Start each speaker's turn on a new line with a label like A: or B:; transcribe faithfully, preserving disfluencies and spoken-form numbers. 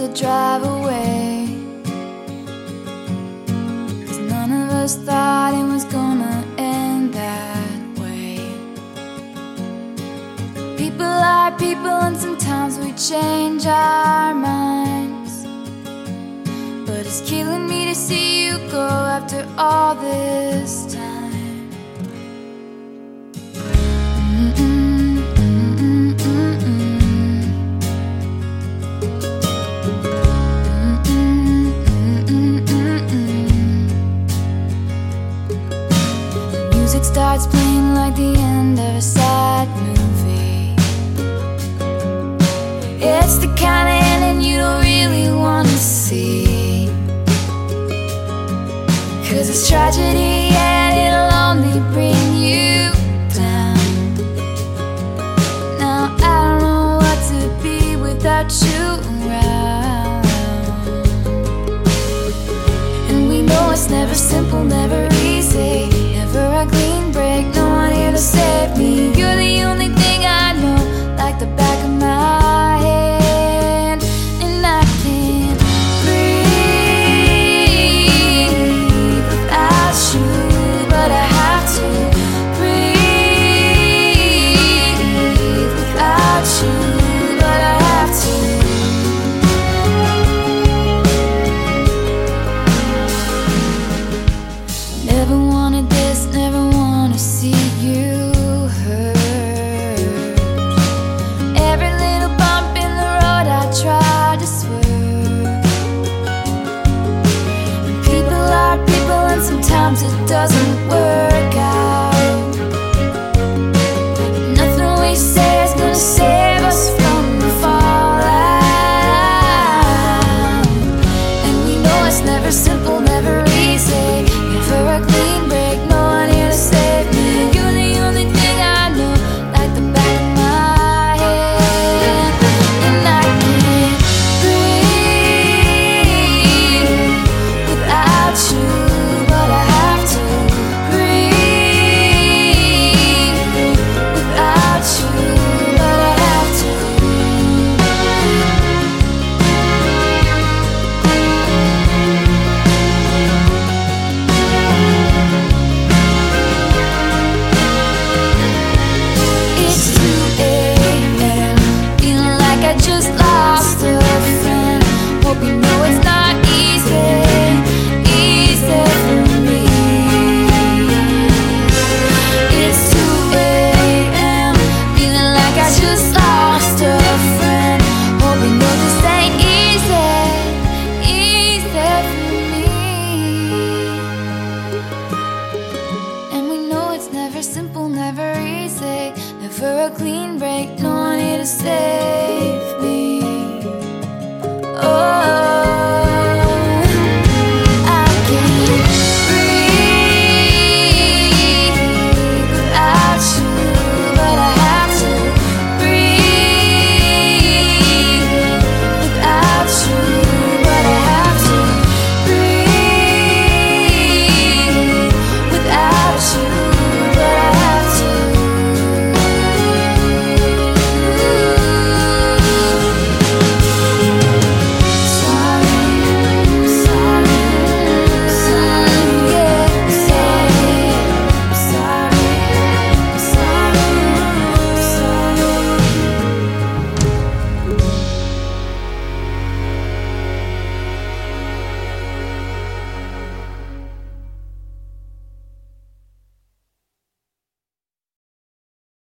A: to drive away, 'cause none of us thought it was gonna end that way. People are people, and sometimes we change our minds, but it's killing me to see you go after all this time. Music starts playing like the end of a sad movie. It's the kind of ending you don't really want to see, 'cause it's tragedy and it'll only bring you down. Now I don't know what to be without you around, and we know it's never simple, never easy, never a clean break, no one here to save me. You're the only